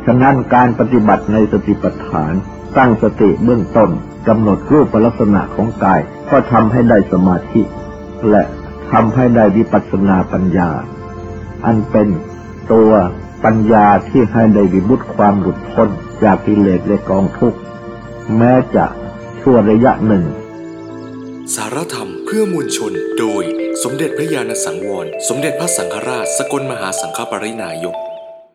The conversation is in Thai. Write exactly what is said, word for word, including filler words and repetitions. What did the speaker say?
ฉะนั้นการปฏิบัติในสติปัฏฐานตั้งสติเบื้องต้นกำหนดรูปลักษณะของกายก็ทำให้ได้สมาธิและทำให้ได้วิปัสสนาปัญญาอันเป็นตัวปัญญาที่ให้ได้วิมุตติความหลุดพ้นจากกิเลสและกองทุกข์แม้จะชั่วระยะหนึ่งสารธรรมเพื่อมวลชนโดยสมเด็จพระญาณสังวรสมเด็จพระสังฆราชสกลมหาสังฆปรินายก